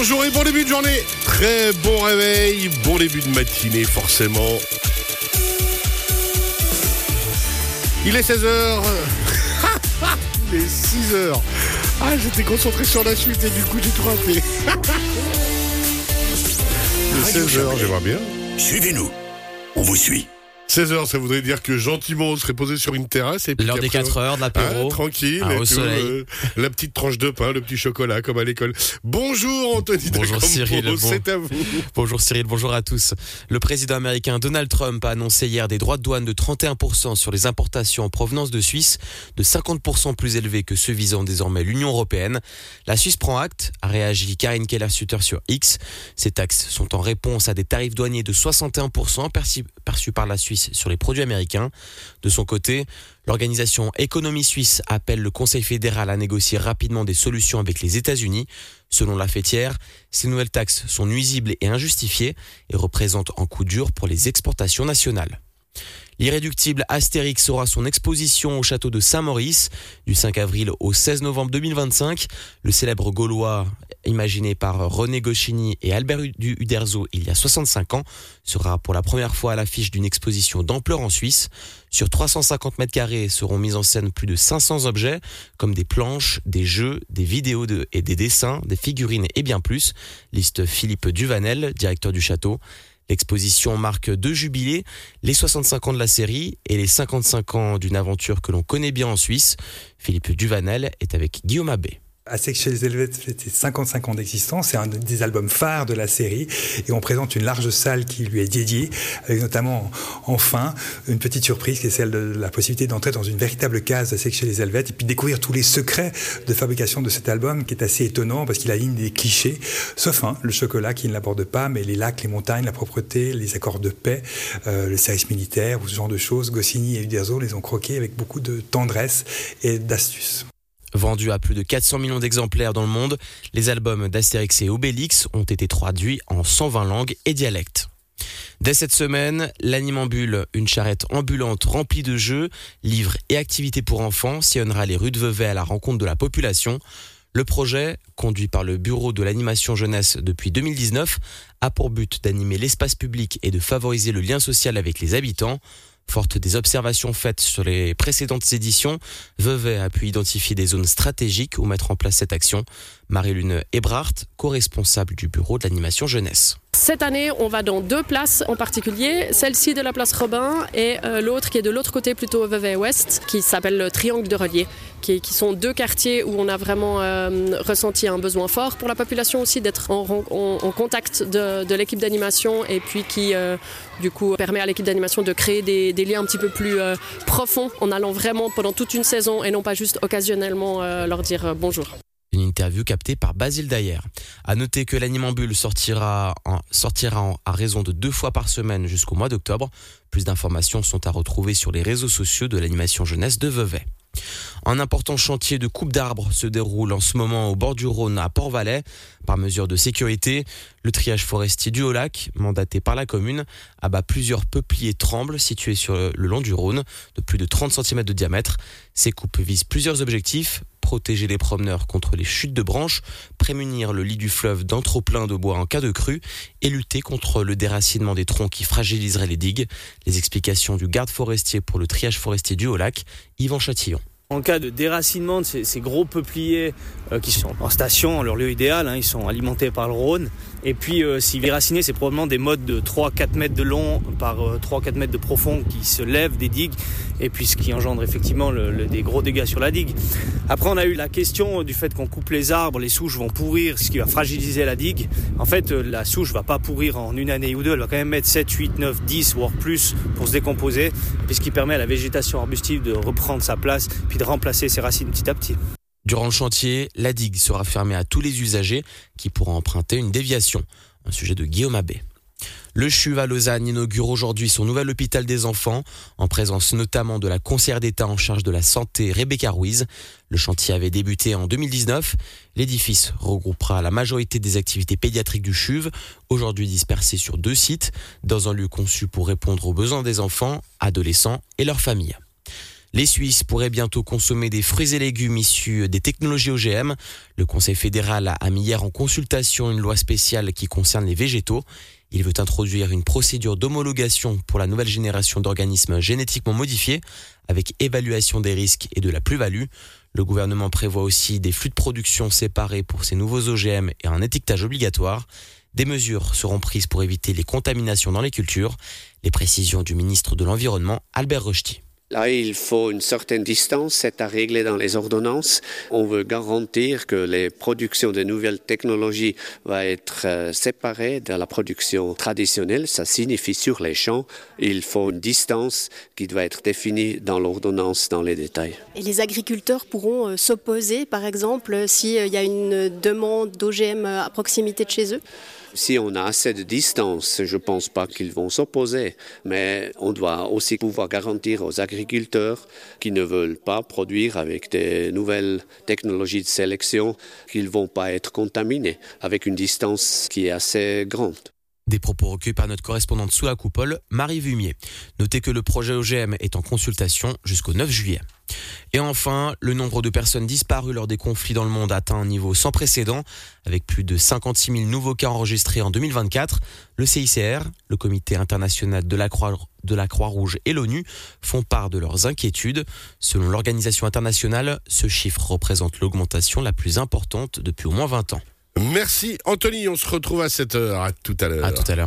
Bonjour et bon début de journée. Très bon réveil, bon début de matinée forcément. Il est 16h. Il est 6h. Ah, j'étais concentré sur la suite et du coup j'ai tout raté. Il est 16h, j'aimerais bien. Suivez-nous, on vous suit. 16h, ça voudrait dire que gentiment on serait posé sur une terrasse et puis l'heure des 4 heures de l'apéro, tranquille, au soleil, la petite tranche de pain, le petit chocolat comme à l'école. Bonjour Anthony. Bonjour Cyril. C'est à vous. Bonjour Cyril, bonjour à tous. Le président américain Donald Trump a annoncé hier des droits de douane de 31% sur les importations en provenance de Suisse, de 50% plus élevés que ceux visant désormais l'Union européenne. La Suisse prend acte, a réagi Karine Keller-Sutter sur X. Ces taxes sont en réponse à des tarifs douaniers de 61% perçus par la Suisse sur les produits américains. De son côté, l'organisation Économie Suisse appelle le Conseil fédéral à négocier rapidement des solutions avec les États-Unis. Selon la fêtière, ces nouvelles taxes sont nuisibles et injustifiées et représentent un coup dur pour les exportations nationales. L'irréductible Astérix aura son exposition au château de Saint-Maurice du 5 avril au 16 novembre 2025. Le célèbre Gaulois, imaginé par René Goscinny et Albert Uderzo il y a 65 ans, sera pour la première fois à l'affiche d'une exposition d'ampleur en Suisse. Sur 350 mètres carrés seront mis en scène plus de 500 objets, comme des planches, des jeux, des vidéos et des dessins, des figurines et bien plus. Liste Philippe Duvanel, directeur du château. L'exposition marque 2 jubilés, les 65 ans de la série et les 55 ans d'une aventure que l'on connaît bien en Suisse. Philippe Duvanel est avec Guillaume Abbé. Astérix chez les Helvètes fêtait 55 ans d'existence, c'est un des albums phares de la série et on présente une large salle qui lui est dédiée, avec notamment enfin une petite surprise qui est celle de la possibilité d'entrer dans une véritable case d'Astérix chez les Helvètes et puis découvrir tous les secrets de fabrication de cet album qui est assez étonnant parce qu'il aligne des clichés, sauf le chocolat qui ne l'aborde pas, mais les lacs, les montagnes, la propreté, les accords de paix, le service militaire ou ce genre de choses, Goscinny et Uderzo les ont croqués avec beaucoup de tendresse et d'astuce. Vendus à plus de 400 millions d'exemplaires dans le monde, les albums d'Astérix et Obélix ont été traduits en 120 langues et dialectes. Dès cette semaine, l'Animambule, une charrette ambulante remplie de jeux, livres et activités pour enfants, sillonnera les rues de Vevey à la rencontre de la population. Le projet, conduit par le Bureau de l'animation jeunesse depuis 2019, a pour but d'animer l'espace public et de favoriser le lien social avec les habitants. Forte des observations faites sur les précédentes éditions, Vevey a pu identifier des zones stratégiques où mettre en place cette action. Marie-Lune Ebrard, co-responsable du Bureau de l'animation jeunesse. Cette année, on va dans 2 places en particulier, celle-ci de la place Robin et l'autre qui est de l'autre côté, plutôt Vevey-Ouest, qui s'appelle le Triangle de Relier, qui sont 2 quartiers où on a vraiment ressenti un besoin fort pour la population aussi d'être en contact de l'équipe d'animation et puis qui du coup permet à l'équipe d'animation de créer des liens un petit peu plus profonds en allant vraiment pendant toute une saison et non pas juste occasionnellement leur dire bonjour. Une interview captée par Basile Dayer. À noter que l'Animambule sortira à raison de 2 fois par semaine jusqu'au mois d'octobre. Plus d'informations sont à retrouver sur les réseaux sociaux de l'animation jeunesse de Vevey. Un important chantier de coupe d'arbres se déroule en ce moment au bord du Rhône à Port-Valais. Par mesure de sécurité, le triage forestier du Haut-Lac, mandaté par la commune, abat plusieurs peupliers trembles situés sur le long du Rhône de plus de 30 cm de diamètre. Ces coupes visent plusieurs objectifs: protéger les promeneurs contre les chutes de branches, prémunir le lit du fleuve d'un trop-plein de bois en cas de crue et lutter contre le déracinement des troncs qui fragiliserait les digues. Les explications du garde forestier pour le triage forestier du Haut-Lac, Yvan Chatillon. En cas de déracinement de ces gros peupliers qui sont en station, en leur lieu idéal, ils sont alimentés par le Rhône. Et puis s'ils déracinés, c'est probablement des mottes de 3-4 mètres de long par 3-4 mètres de profond qui se lèvent des digues et puis ce qui engendre effectivement des gros dégâts sur la digue. Après on a eu la question du fait qu'on coupe les arbres, les souches vont pourrir, ce qui va fragiliser la digue. En fait la souche va pas pourrir en une année ou deux, elle va quand même mettre 7, 8, 9, 10 voire plus pour se décomposer, puis ce qui permet à la végétation arbustive de reprendre sa place puis de remplacer ses racines petit à petit. Durant le chantier, la digue sera fermée à tous les usagers qui pourront emprunter une déviation. Un sujet de Guillaume Abbé. Le CHUV à Lausanne inaugure aujourd'hui son nouvel hôpital des enfants, en présence notamment de la conseillère d'État en charge de la santé Rebecca Ruiz. Le chantier avait débuté en 2019. L'édifice regroupera la majorité des activités pédiatriques du CHUV, aujourd'hui dispersées sur 2 sites, dans un lieu conçu pour répondre aux besoins des enfants, adolescents et leurs familles. Les Suisses pourraient bientôt consommer des fruits et légumes issus des technologies OGM. Le Conseil fédéral a mis hier en consultation une loi spéciale qui concerne les végétaux. Il veut introduire une procédure d'homologation pour la nouvelle génération d'organismes génétiquement modifiés, avec évaluation des risques et de la plus-value. Le gouvernement prévoit aussi des flux de production séparés pour ces nouveaux OGM et un étiquetage obligatoire. Des mesures seront prises pour éviter les contaminations dans les cultures. Les précisions du ministre de l'Environnement, Albert Rösti. Là, il faut une certaine distance, c'est à régler dans les ordonnances. On veut garantir que les productions de nouvelles technologies vont être séparées de la production traditionnelle. Ça signifie sur les champs, il faut une distance qui doit être définie dans l'ordonnance, dans les détails. Et les agriculteurs pourront s'opposer, par exemple, s'il y a une demande d'OGM à proximité de chez eux ? Si on a assez de distance, je ne pense pas qu'ils vont s'opposer, mais on doit aussi pouvoir garantir aux agriculteurs qui ne veulent pas produire avec des nouvelles technologies de sélection qu'ils ne vont pas être contaminés avec une distance qui est assez grande. Des propos recueillis par notre correspondante sous la coupole, Marie Vumier. Notez que le projet OGM est en consultation jusqu'au 9 juillet. Et enfin, le nombre de personnes disparues lors des conflits dans le monde atteint un niveau sans précédent, avec plus de 56 000 nouveaux cas enregistrés en 2024. Le CICR, le Comité international de la Croix-Rouge et l'ONU font part de leurs inquiétudes. Selon l'organisation internationale, ce chiffre représente l'augmentation la plus importante depuis au moins 20 ans. Merci Anthony, on se retrouve à 7h. À tout à l'heure. À tout à l'heure.